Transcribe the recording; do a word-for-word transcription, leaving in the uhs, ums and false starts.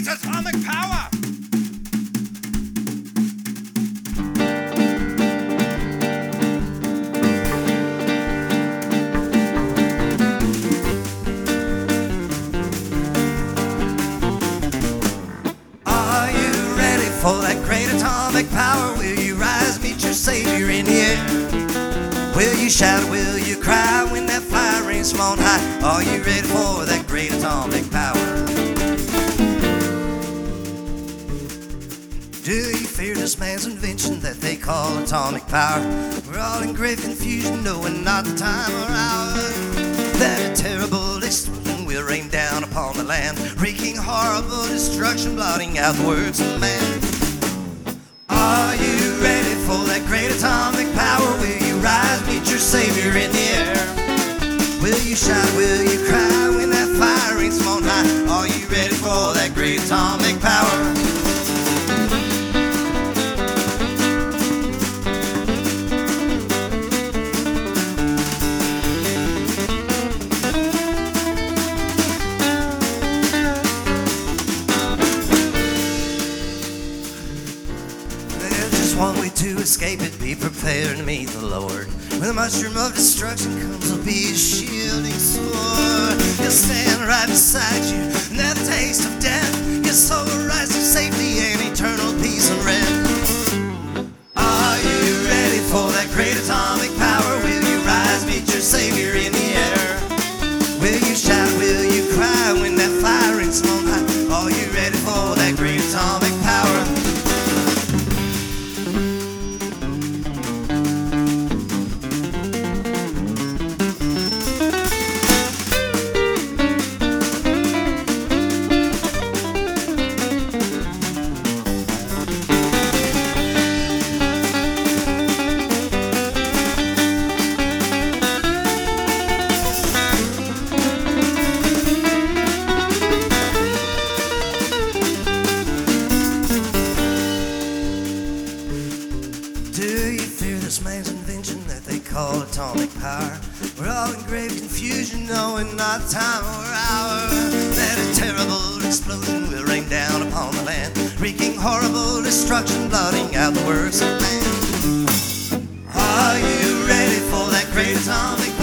great atomic power. Are you ready for that great atomic power? Will you rise, meet your savior in the air? Will you shout, will you cry when that fire rings from on high? Are you ready for that great atomic power? Do you fear this man's invention that they call atomic power? We're all in grave confusion, knowing not the time or hour. That a terrible explosion will rain down upon the land, wreaking horrible destruction, blotting out the words of man. Are you ready for that great atomic power? Will you rise, meet your savior in the air? Will you shout, will you cry when that fire rings from on high? Are you ready for that great atomic power? One way to escape it, be prepared to meet the Lord. When the mushroom of destruction comes, will be a shielding sword. He'll stand right beside you, never taste of death. Your soul will rise to safety and eternal peace and rest. Are you ready for that great atomic power? Will you rise, meet your savior in the air? Will you shout, will you cry when that fire rings on high? Are you ready for that great atomic power? Do you fear this man's invention that they call atomic power? We're all in grave confusion, knowing not time or hour. That a terrible explosion will rain down upon the land, wreaking horrible destruction, blotting out the works of man. Are you ready for that great atomic